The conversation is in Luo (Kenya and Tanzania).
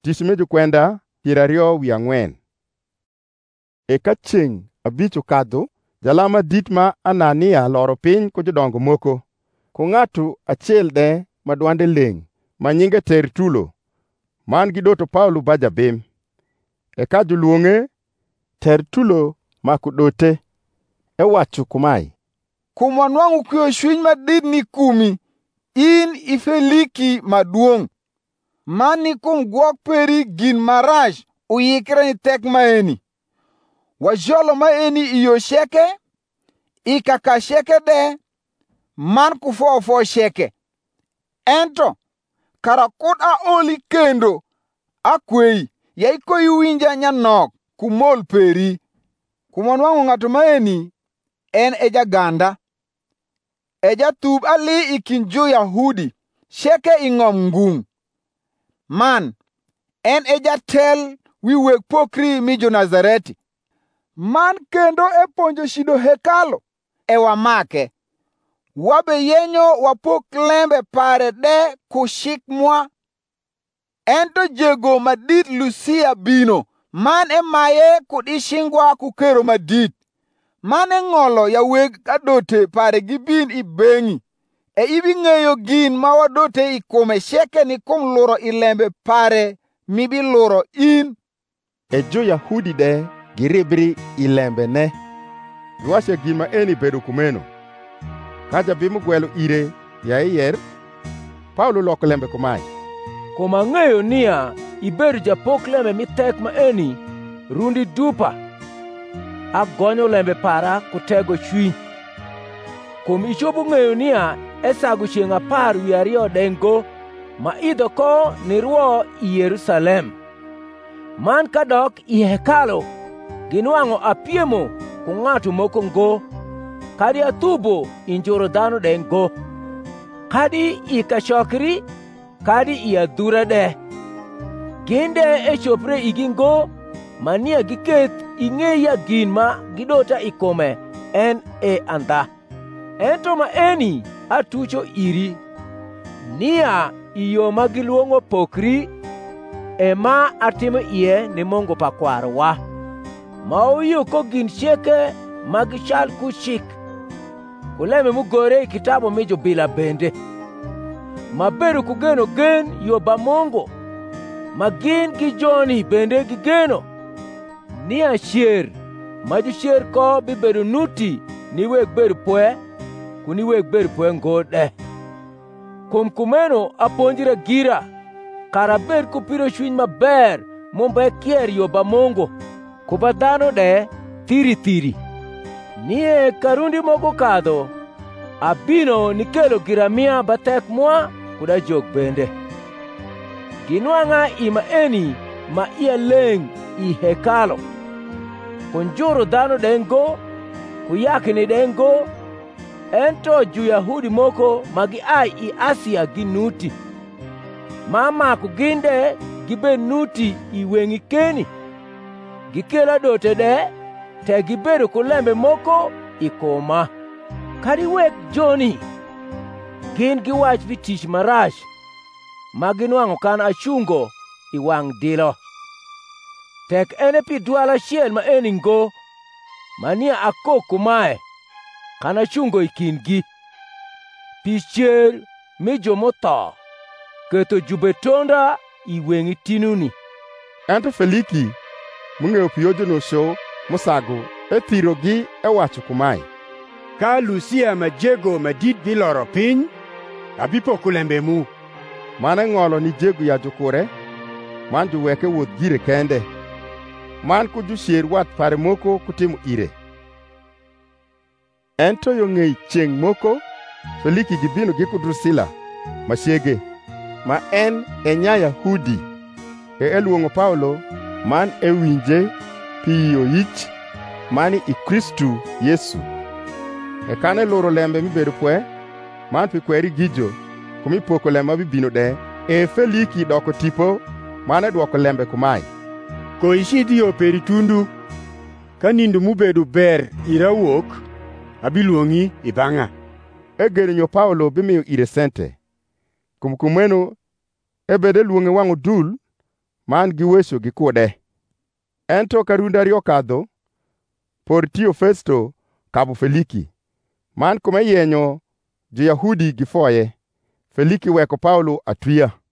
Tich me jokwenda 24. Eka chieng' abich okadho, jalama dit ma Anania loro piny ko jodongo moko. Ko ng'ato achiel de ma dwande leng' ma nyinge Tertulo, man gi doto Paulo ba jabim. Eka joluong'e Tertulo mako dote, ewacho kumae: kum wanwang'o kwe chuny madit ni kumi, in Ifeliki maduong', man ni kum gwok peri gin marach uyikre ni tek maeni. Wajolo maeni iyo sheke, ikaka sheke de, man kufo sheke. Ento, karakut aoli kendo, akwei, ya iko iwinja nyanok kumol peri. Kumonwangu ng'ato maeni, en ejaganda. Ejatub ali ikin jo Yahudi, sheke ing'om ngung. Man, en ejatel wiweg pokri mi jo Nazareti. Man kendo eponjo shido hekalo, ewamake. Wabe yenyo wapok lembe pare de kushik mwa. Ento jego madit Lucia bino, man emaye kudishingwa kukero madit. Man eng'olo yaweg adote pare gibin ibeng'i. E ibi ng'eyo gin ma wadote ikume sheke ni kum luro ilembe pare mibi luro in. E jo Yahudi de giribri ilembe ne. Giwacho gima eni bedo kumeno. Ka jabim gwelo ire ya iyer, Paulo loko lembe kumae: Kuom ang'eyo niya ibedo japok lembe mitek ma eni rundi dupa, agonyo lembe para kutego chwiny. Kuom ichopo ng'eyo niya esago chieng' 12 dengo ma idho ko nirwo i Yerusalem. Man kadok i hekalo ginwang'o apiemo ku ng'ato moko ngo, kadi athubo injoro dhano dengo, kadi ikachokri, kadi i adhura de. Ginde echopre igingo mania giketh ing'eya gin ma gidota ikume en e andha. Ento ma eni atucho iri, niya iyo ma giluongo pokri, ema atimo iye ni Mungu pakwarwa. Ma oyio ko gin cheke magichal kuchik, kuleme mugore i kitabu mi jobila bende. Ma bedo kugeno gen yo ba Mungu, ma gin gi joni bende gigeno ni achier, ma jochier ko bibedo nuti ni weg bedo pwe, kuni weg bedo pwe ngode. Kuom kumeno aponjira gira, kara bed kupiro chuny maber mombe kier yo ba Mungu, kuba dhano de thiri. Nie karundi moko kadho, abino nikelo giramia batek mwa kuda jok bende. Ginwang'a ima eni ma iya leng' i hekalo, kunjuro dhano dengo, kuyakni dengo. Ento jo-Yahudi moko magi ai i Asia ginuti, ma mako ginde gibed nuti i weng'i keni. Gikelo dote de, te gibedo kulembe moko i koma. Kadi wek joni, gin giwach vi tich marach, ma ginwang'o kan achungo i wang' dilo. Tek ene pi dwal achiel ma eni ngo, mania akok kumae, kan achungo i kindgi. Pi cher mi jomotho, keto jubetonda i weng'i tinuni. Ento Feliki, mung'eyo piyojono show mosago, ethirogi ewacho kumae: Ka Lucia majego madit biloro piny, abipoko lembe mu. Mane ng'olo ni jego ya jokure, man joweke wuoth gire kende, man ku joshier wat pare moko kutimo ire. Ento yo ng'ei chieng' moko, Feliki gibino gi ku Drusila mashege, ma en nya Yahudi, eluongo Paulo man ewinje piyo ich mani i Kristu Yesu. Kane luro lembe mibedo pwe, man pi kweri gijo, kumipoko lembe bibino de, Feliki doko tipo mane dwoko lembe kumae: Ko ishidi yo peri tundu, ka nindo mubedo ber ira wuok, abiluongi ibang'a. Egerinyo Paulo bimiyo ire sente. Kum kumeno ebede luonge wang'o dul man giwecho gikude. Ento ka rundi ariyo okadho, Portio Festo kabo Feliki, man kuma yenyo jo-Yahudi gifoye. Feliki weko Paulo atwiya.